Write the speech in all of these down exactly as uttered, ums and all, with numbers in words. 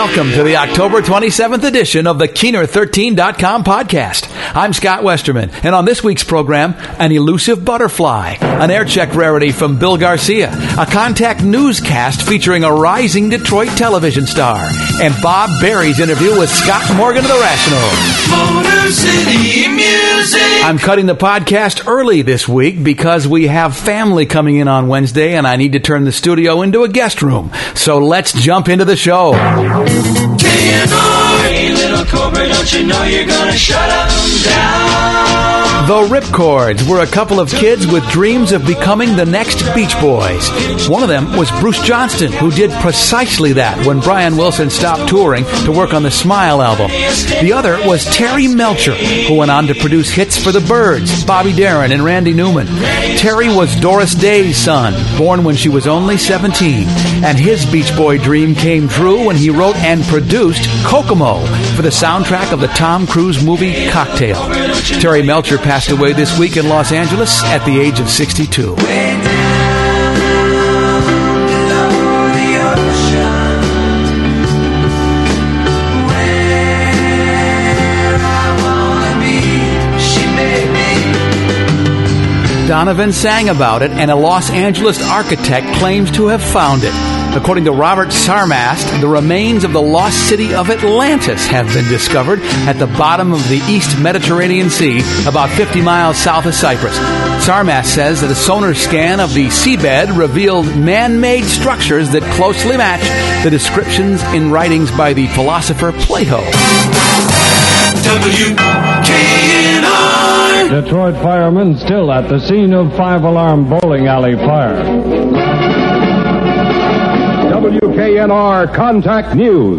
Welcome to the October twenty-seventh edition of the Keener thirteen dot com podcast. I'm Scott Westerman, and on this week's program, an elusive butterfly, an air check rarity from Bill Garcia, a contact newscast featuring a rising Detroit television star, and Bob Berry's interview with Scott Morgan of the Rationals. Motor City Music. I'm cutting the podcast early this week because we have family coming in on Wednesday, and I need to turn the studio into a guest room. So let's jump into the show. K N R, hey little Cobra, don't you know you're gonna shut them down? The Ripcords were a couple of kids with dreams of becoming the next Beach Boys. One of them was Bruce Johnston, who did precisely that when Brian Wilson stopped touring to work on the Smile album. The other was Terry Melcher, who went on to produce hits for the Byrds, Bobby Darin, and Randy Newman. Terry was Doris Day's son, born when she was only seventeen, and his Beach Boy dream came true when he wrote and produced Kokomo for the soundtrack of the Tom Cruise movie Cocktail. Terry Melcher passed away this week in Los Angeles at the age of sixty-two. Donovan sang about it, and a Los Angeles architect claims to have found it. According to Robert Sarmast, the remains of the lost city of Atlantis have been discovered at the bottom of the East Mediterranean Sea, about fifty miles south of Cyprus. Sarmast says that a sonar scan of the seabed revealed man-made structures that closely match the descriptions in writings by the philosopher Plato. W K N R. Detroit firemen still at the scene of five-alarm bowling alley fire. W K N R Contact News.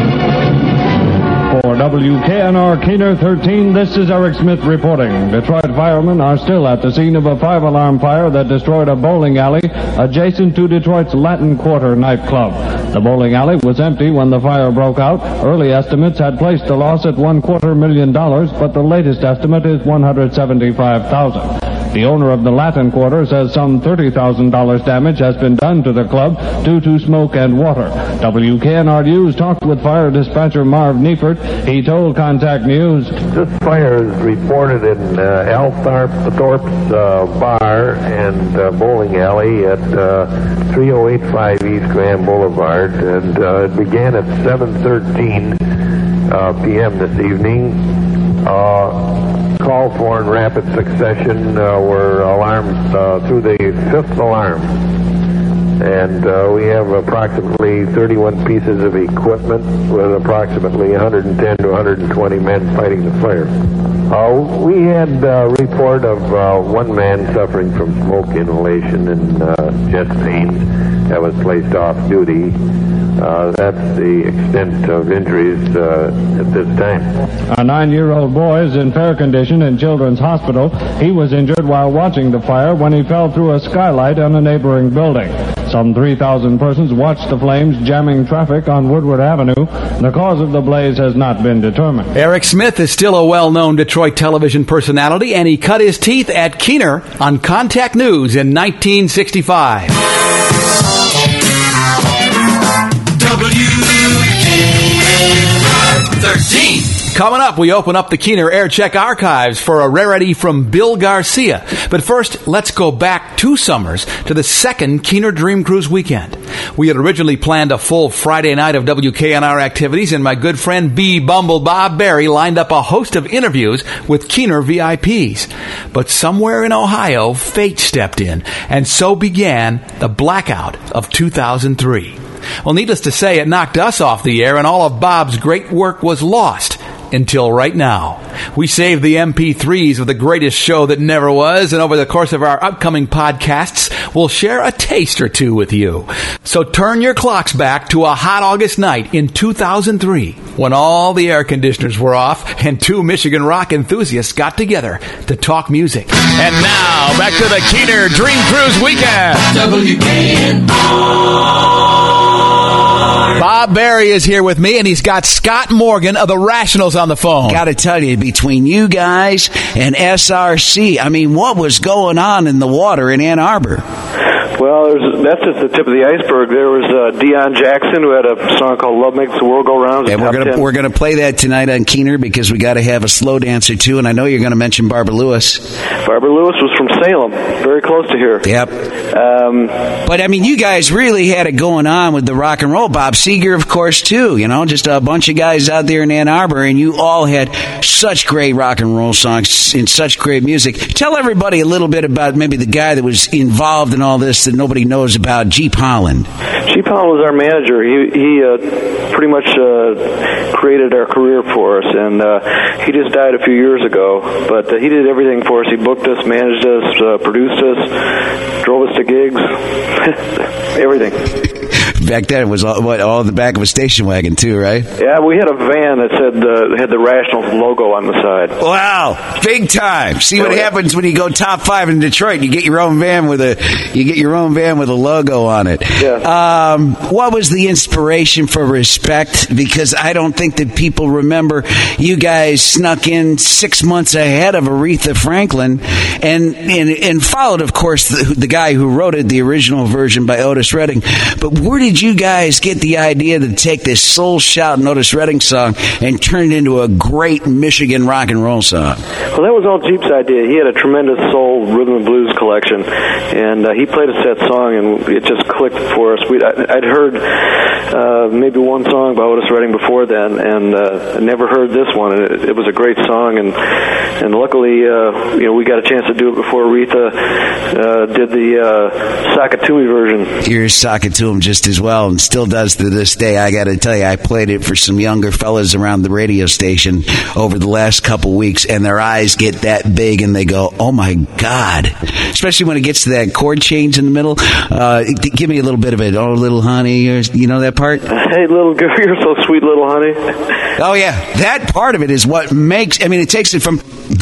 For W K N R Keener thirteen, this is Eric Smith reporting. Detroit firemen are still at the scene of a five-alarm fire that destroyed a bowling alley adjacent to Detroit's Latin Quarter nightclub. The bowling alley was empty when the fire broke out. Early estimates had placed the loss at one quarter million dollars, but the latest estimate is one hundred seventy-five thousand dollars. The owner of the Latin Quarter says some thirty thousand dollars damage has been done to the club due to smoke and water. W K N R News talked with fire dispatcher Marv Neifert. He told Contact News, "This fire is reported in uh, Al Tharp, Thorpe's uh, bar and uh, bowling alley at uh, three oh eight five East Grand Boulevard, and uh, it began at seven thirteen uh, p m this evening. Uh, Called for in rapid succession uh, were alarms uh, through the fifth alarm. And uh, we have approximately thirty-one pieces of equipment with approximately one hundred ten to one hundred twenty men fighting the fire. Uh, we had a report of uh, one man suffering from smoke inhalation and uh, chest pains that was placed off duty. Uh, that's the extent of injuries uh, at this time. A nine-year-old boy is in fair condition in Children's Hospital. He was injured while watching the fire when he fell through a skylight on a neighboring building. Some three thousand persons watched the flames jamming traffic on Woodward Avenue. The cause of the blaze has not been determined. Eric Smith is still a well-known Detroit television personality, and he cut his teeth at Keener on Contact News in nineteen sixty-five. W K N R thirteen. Coming up, we open up the Keener Air Check archives for a rarity from Bill Garcia. But first, let's go back two summers to the second Keener Dream Cruise weekend. We had originally planned a full Friday night of W K N R activities, and my good friend B. Bumble Bob Berry lined up a host of interviews with Keener V I Ps. But somewhere in Ohio, fate stepped in, and so began the blackout of two thousand three. Well, needless to say, it knocked us off the air, and all of Bob's great work was lost until right now. We saved the M P threes of the greatest show that never was, and over the course of our upcoming podcasts, we'll share a taste or two with you. So turn your clocks back to a hot August night in two thousand three, when all the air conditioners were off and two Michigan rock enthusiasts got together to talk music. And now, back to the Keener Dream Cruise weekend. W K N R. Bob Berry is here with me, and he's got Scott Morgan of the Rationals on the phone. Got to tell you, between you guys and S R C, I mean, what was going on in the water in Ann Arbor? Well, there's, that's just the tip of the iceberg. There was uh, Deion Jackson, who had a song called "Love Makes the World Go Round." And we're gonna we're gonna play that tonight on Keener because we got to have a slow dancer too. And I know you're going to mention Barbara Lewis. Barbara Lewis was from Salem, very close to here. Yep. Um, but I mean, you guys really had it going on with the rock and roll. Bob Seger, of course, too. You know, just a bunch of guys out there in Ann Arbor, and you all had such great rock and roll songs and such great music. Tell everybody a little bit about maybe the guy that was involved in all this that nobody knows about, Jeep Holland. Jeep Holland was our manager. He he uh, pretty much uh, created our career for us, and uh, he just died a few years ago. But uh, he did everything for us. He booked us, managed us, uh, produced us, drove us to gigs, everything. Back then, it was all, what, all in the back of a station wagon, too, right? Yeah, we had a van that said uh, had the Rationals logo on the side. Wow, big time! See what oh, yeah. happens when you go top five in Detroit. You get your own van with a you get your own van with a logo on it. Yeah. Um, what was the inspiration for Respect? Because I don't think that people remember you guys snuck in six months ahead of Aretha Franklin, and and, and followed, of course, the, the guy who wrote it, the original version by Otis Redding. But where did you guys get the idea to take this soul shouting Otis Redding song and turn it into a great Michigan rock and roll song? Well, that was all Jeep's idea. He had a tremendous soul rhythm and blues collection, and uh, he played us that song, and it just clicked for us. We I'd heard uh, maybe one song by Otis Redding before then, and uh, I never heard this one. And it, it was a great song, and and luckily, uh, you know, we got a chance to do it before Aretha uh, did the uh, Sakatumi version. Here's Sakatumi just as well, and still does to this day. I got to tell you, I played it for some younger fellas around the radio station over the last couple weeks, and their eyes get that big, and they go, "Oh my God!" Especially when it gets to that chord change in the middle. Uh, give me a little bit of it. Oh, little honey, or, you know that part? Hey, little girl, you're so sweet, little honey. Oh yeah, that part of it is what makes. I mean, it takes it from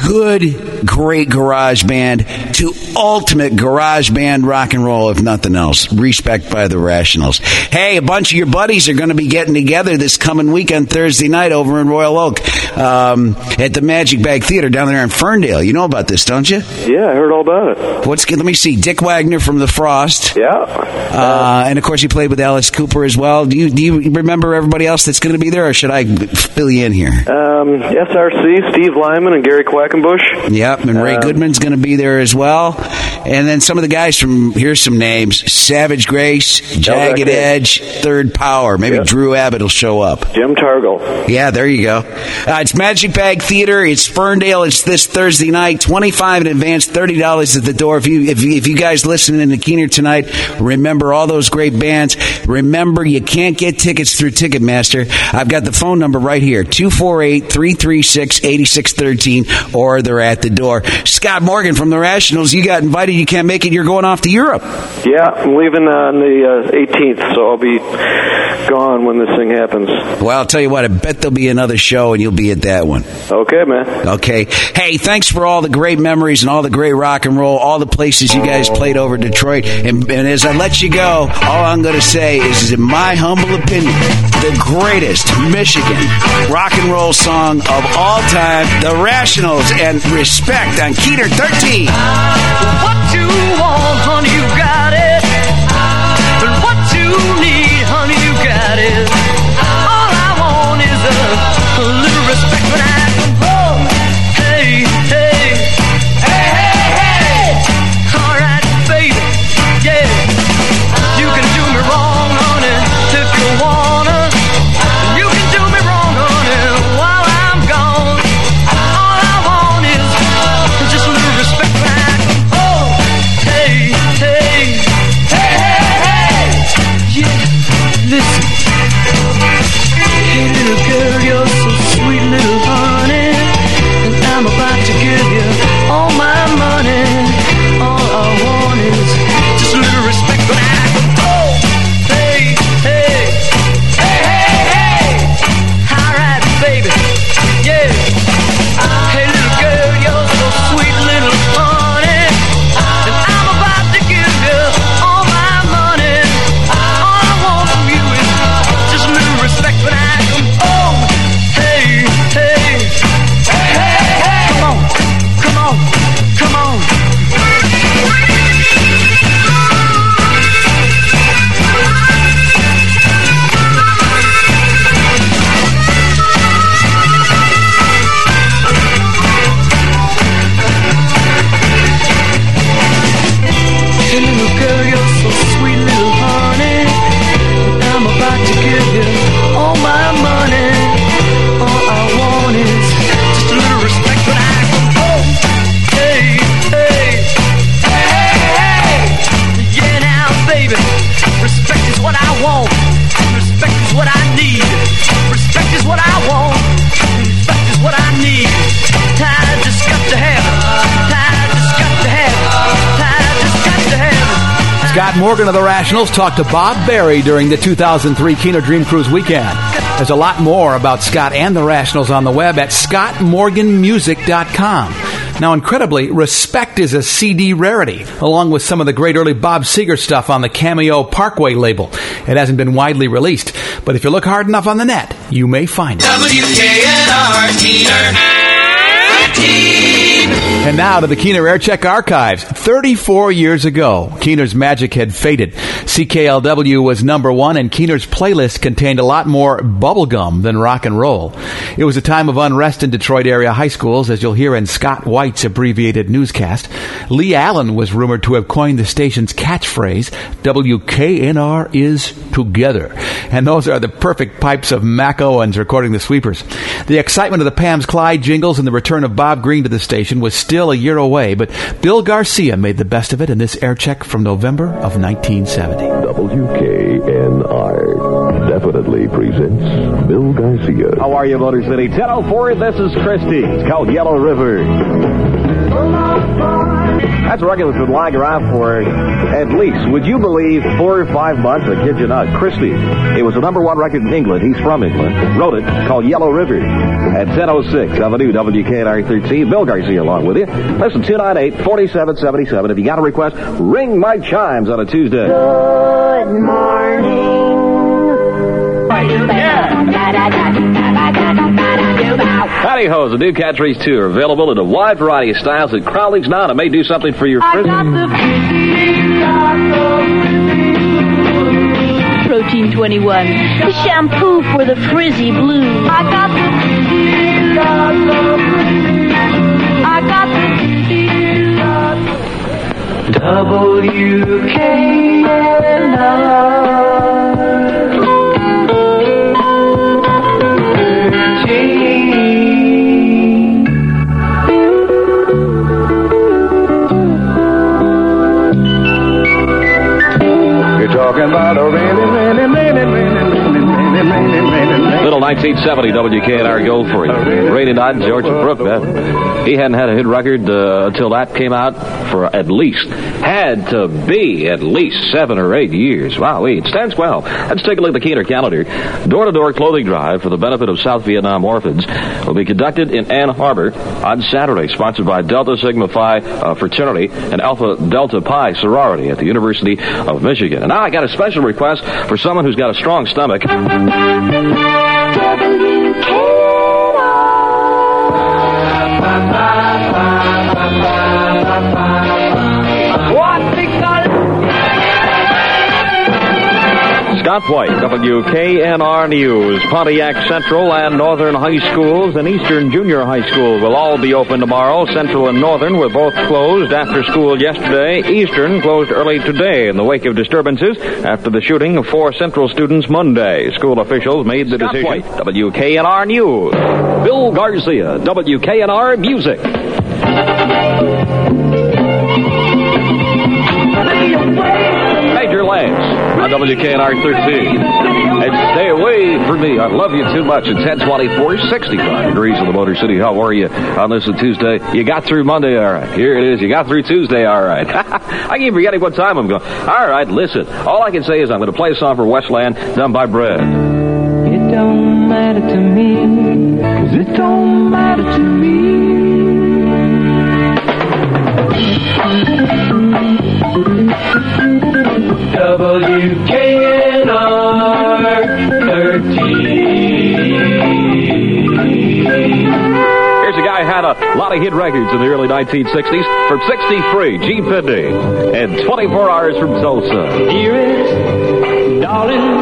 good, great garage band to ultimate garage band rock and roll, if nothing else. Respect by the Rationals. Hey, a bunch of your buddies are going to be getting together this coming weekend, Thursday night, over in Royal Oak, um, at the Magic Bag Theater down there in Ferndale. You know about this, don't you? Yeah, I heard all about it. What's let me see, Dick Wagner from The Frost. Yeah, uh, and of course, you played with Alice Cooper as well. Do you do you remember everybody else that's going to be there, or should I fill you in here? Um, S R C, Steve Lyman, and Gary Quackenbush. Yep, and Ray um, Goodman's going to be there as well. And then some of the guys from, here's some names: Savage Grace, Jagged Edge, Third Power. Maybe yep. Drew Abbott will show up. Jim Targle. Yeah, there you go. Uh, it's Magic Bag Theater. It's Ferndale. It's this Thursday night. twenty-five in advance, thirty dollars at the door. If you if you, if you guys listening to Keener tonight, remember all those great bands. Remember, you can't get tickets through Ticketmaster. I've got the phone number right here: two four eight, three three six, eight six one three, or they're at the door. Scott Morgan from the Rationals, you got invited. You can't make it. You're going off to Europe. Yeah, I'm leaving on the uh, eighteenth, so I'll be gone when this thing happens. Well, I'll tell you what, I bet there'll be another show, and you'll be at that one. Okay, man. Okay. Hey, thanks for all the great memories and all the great rock and roll, all the places you guys played over Detroit. And, and as I let you go, all I'm going to say is, in my humble opinion, the greatest Michigan rock and roll song of all time, The Rationals, and Respect on Keener thirteen. What you want, honey, you got it. And what you need, honey, you got it. All I want is a, a little respect when I come home. Hey, hey, hey, hey, hey. All right, baby, yeah. You can do me wrong, honey, if you wanna. And you can do me wrong, honey, while I'm gone. All I want is just a little respect when I come home. Hey. Scott Morgan of the Rationals talked to Bob Berry during the two thousand three Keener Dream Cruise weekend. There's a lot more about Scott and the Rationals on the web at scott morgan music dot com. Now, incredibly, Respect is a C D rarity, along with some of the great early Bob Seger stuff on the Cameo Parkway label. It hasn't been widely released, but if you look hard enough on the net, you may find it. W K N R Keener. And now to the Keener Aircheck archives. thirty-four years ago, Keener's magic had faded. C K L W was number one, and Keener's playlist contained a lot more bubblegum than rock and roll. It was a time of unrest in Detroit area high schools, as you'll hear in Scott White's abbreviated newscast. Lee Allen was rumored to have coined the station's catchphrase, W K N R is together. And those are the perfect pipes of Mac Owens recording the sweepers. The excitement of the Pam's Clyde jingles and the return of Bob Green to the station was still a year away, but Bill Garcia made the best of it in this air check from November of nineteen seventy. W K N R definitely presents Bill Garcia. How are you, Motor City? ten oh four, this is Christie. It's called Yellow River. That's a record that's been lying around for at least, would you believe, four or five months? I kid you not. Christie. It was a number one record in England. He's from England. Wrote it, called Yellow River. At ten oh six, Avenue, W K N R thirteen. Bill Garcia along with you. Listen, two nine eight, four seven seven seven. If you got a request, ring my chimes on a Tuesday. Good morning. Howdy hoes, the new catchphrase two are available in a wide variety of styles at Crowley's now, and it may do something for your Christmas. Protein twenty-one, the shampoo for the frizzy blue. I got the I got the W K N R. Talking about a rainy, rainy, rainy, rainy, rainy, rainy, rainy. Little nineteen seventy W K N R go for you. Rainy night, George Brooke. That, he hadn't had a hit record uh, until that came out for at least, had to be at least seven or eight years. Wow, it stands well. Let's take a look at the Keener calendar. Door-to-door clothing drive for the benefit of South Vietnam orphans will be conducted in Ann Arbor on Saturday, sponsored by Delta Sigma Phi uh, Fraternity and Alpha Delta Pi Sorority at the University of Michigan. And now I got a special request for someone who's got a strong stomach. Scott White, W K N R News. Pontiac Central and Northern High Schools and Eastern Junior High School will all be open tomorrow. Central and Northern were both closed after school yesterday. Eastern closed early today in the wake of disturbances after the shooting of four Central students Monday. School officials made the Scott decision. White, W K N R News. Bill Garcia, W K N R Music. Major Lance on W K N R thirteen. And stay away from me. I love you too much. It's ten twenty-four, sixty-five degrees in the Motor City. How are you on this Tuesday? You got through Monday, all right. Here it is. You got through Tuesday, all right. I keep forgetting what time I'm going. All right, listen. All I can say is I'm going to play a song for Westland done by Brad. It don't matter to me, 'cause it don't matter to me. W K N R thirteen. Here's a guy who had a lot of hit records in the early nineteen sixties from sixty-three, Gene Pitney, and twenty-four hours from Tulsa. Dearest, darling.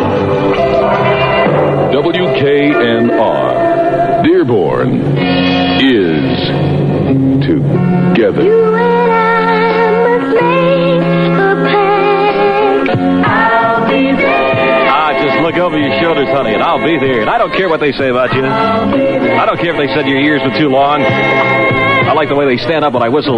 W K N R Dearborn is together. You and I must make a pact. I'll be there. Ah, just look over your shoulders, honey, and I'll be there. And I don't care what they say about you. I don't care if they said your ears were too long. I like the way they stand up when I whistle.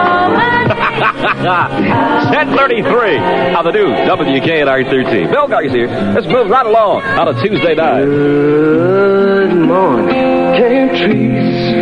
ten thirty-three on the new W K N R thirteen. Bill Garcia, let's move right along on a Tuesday night. Good morning, Catrice.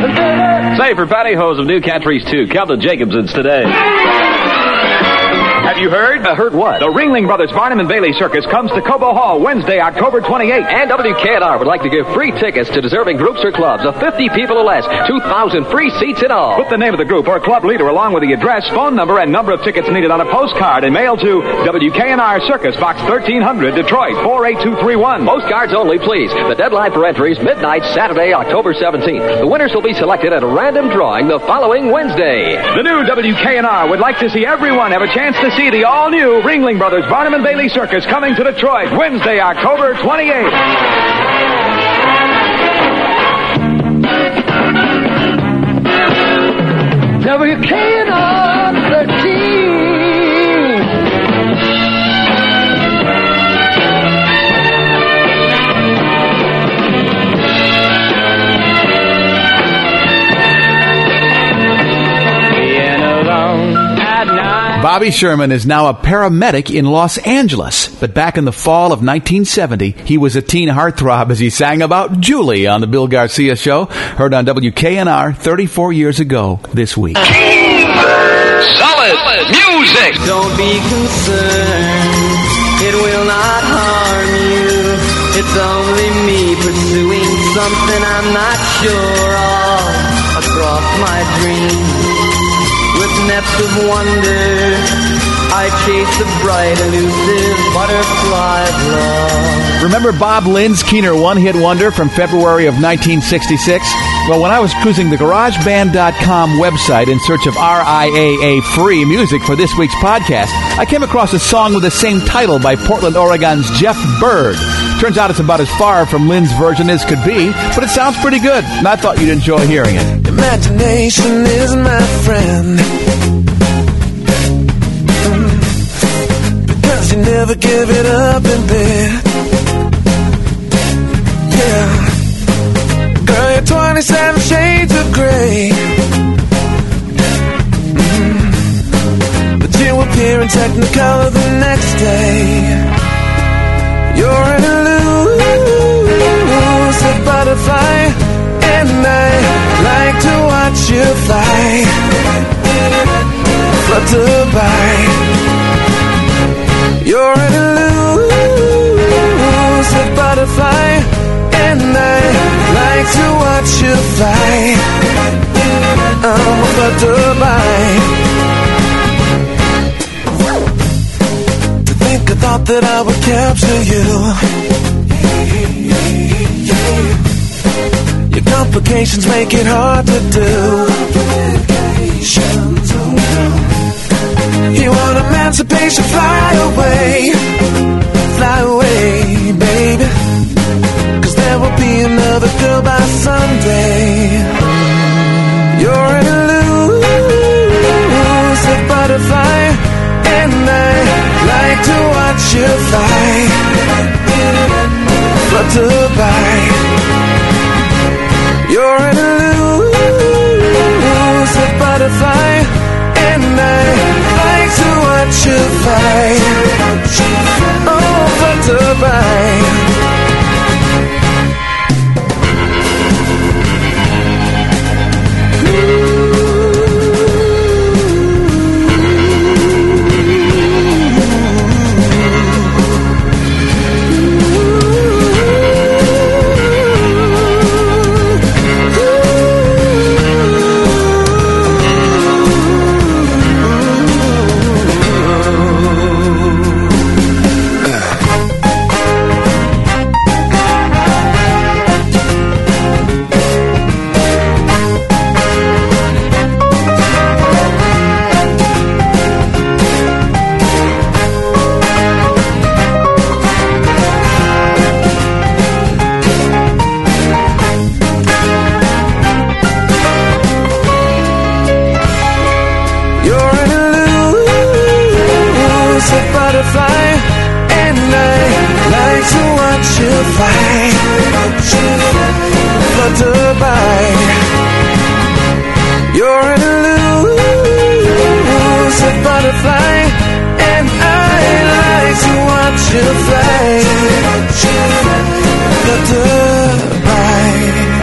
Say for pantyhose of new Catrice two, Kelvin Jacobson's today. At Have you heard? Uh, heard what? The Ringling Brothers Barnum and Bailey Circus comes to Cobo Hall Wednesday, October twenty-eighth. And W K N R would like to give free tickets to deserving groups or clubs of fifty people or less. two thousand free seats in all. Put the name of the group or club leader along with the address, phone number, and number of tickets needed on a postcard and mail to W K N R Circus, Box thirteen hundred, Detroit, four eight two three one. Postcards only, please. The deadline for entries, midnight, Saturday, October seventeenth. The winners will be selected at a random drawing the following Wednesday. The new W K N R would like to see everyone have a chance to see the all-new Ringling Brothers Barnum and Bailey Circus coming to Detroit Wednesday, October twenty-eighth. W K N R thirteen. Bobby Sherman is now a paramedic in Los Angeles, but back in the fall of nineteen seventy, he was a teen heartthrob as he sang about Julie on the Bill Garcia Show, heard on W K N R thirty-four years ago this week. Solid music. Don't be concerned, it will not harm you. It's only me pursuing something I'm not sure of across my dreams. With nets of wonder, I chase the bright, elusive butterfly love. Remember Bob Lynn's Keener one-hit wonder from February of nineteen sixty-six? Well, when I was cruising the garage band dot com website in search of R I A A free music for this week's podcast, I came across a song with the same title by Portland, Oregon's Jeff Bird. Turns out it's about as far from Lynn's version as could be, but it sounds pretty good, and I thought you'd enjoy hearing it. Imagination is my friend, mm. because you never give it up in bed. Yeah, girl, you're twenty-seven shades of gray, mm. but you appear in Technicolor the next day. You're an elusive butterfly, and I like to watch you fly, flutter by. You're an elusive butterfly, and I like to watch you fly. I'm a butterfly. To think I thought that I would capture you. Your complications make it hard to do. You want emancipation, fly away, fly away, baby. Cause there will be another girl by Sunday. You're an elusive butterfly, and I like to watch you fly, flutter by. You're an elusive butterfly, and I like to watch you fly, oh, flutter by.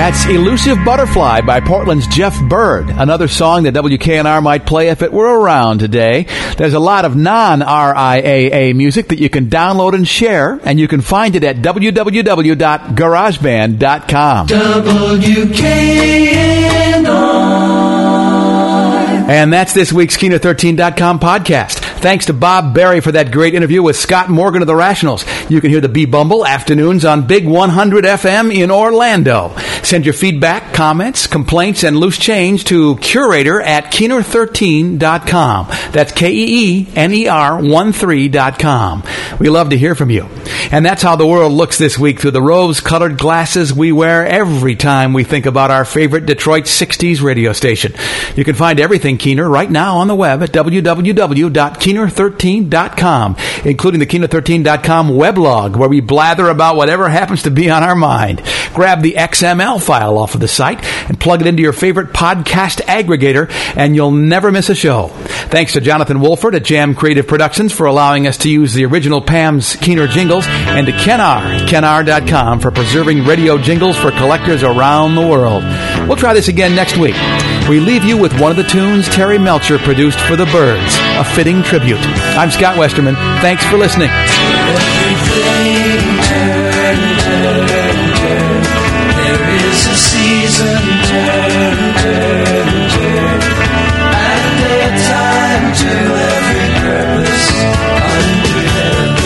That's Elusive Butterfly by Portland's Jeff Bird, another song that W K N R might play if it were around today. There's a lot of non-R I A A music that you can download and share, and you can find it at w w w dot garage band dot com. W K N R. And that's this week's Keener thirteen dot com podcast. Thanks to Bob Barry for that great interview with Scott Morgan of the Rationals. You can hear the B-Bumble afternoons on Big one hundred F M in Orlando. Send your feedback, comments, complaints, and loose change to curator at keener thirteen dot com. That's K E E N E R thirteen dot com. We love to hear from you. And that's how the world looks this week through the rose-colored glasses we wear every time we think about our favorite Detroit sixties radio station. You can find everything Keener right now on the web at w w w dot keener thirteen dot com, including the keener thirteen dot com weblog, where we blather about whatever happens to be on our mind. Grab the X M L file off of the site and plug it into your favorite podcast aggregator, and you'll never miss a show. Thanks to Jonathan Wolford at Jam Creative Productions for allowing us to use the original Pam's Keener jingles, and to Ken R at ken r dot com for preserving radio jingles for collectors around the world. We'll try this again next week. We leave you with one of the tunes Terry Melcher produced for the Byrds, a fitting tribute. I'm Scott Westerman. Thanks for listening. Everything turn, turn, turn. There is a season, turn, turn, turn. And a time to every purpose under heaven.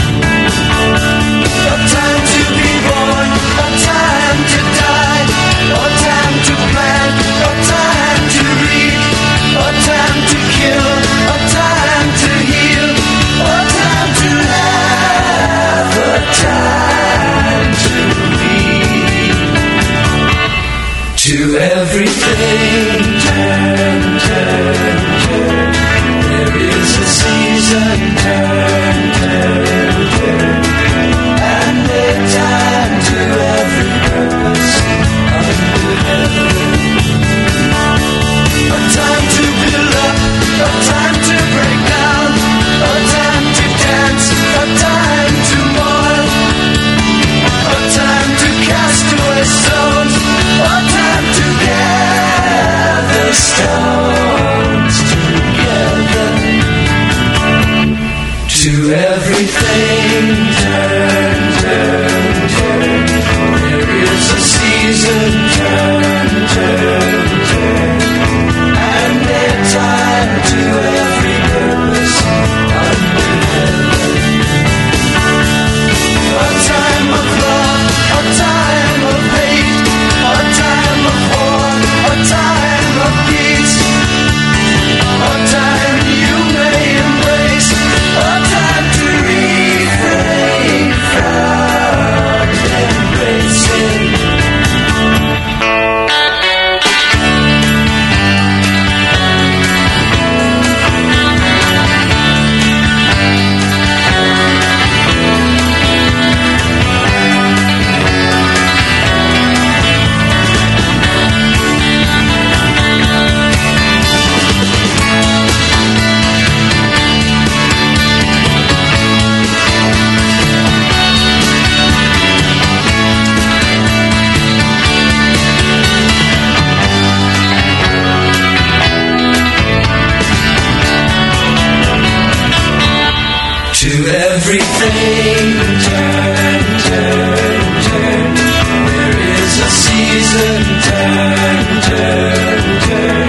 A time to be born, a time to die, a time to plant, a time to reap, a time to kill, a time to heal, a time to laugh, a time to weep. To everything turn, turn, turn. There is a season, turn, turn, turn. And a time to every purpose under heaven. A time to build up, a time to break down, a time to dance, a time to mourn, a time to cast away stones, a time to gather stones together. To everything turn, turn, turn. There is a season, turn, turn, turn. And a time to every purpose under heaven. A time of love, a time of hate, a time of war, a time of peace, a time you may embrace, a time to refrain from embracing. To everything turn, turn, turn. There is a season, turn, turn, turn.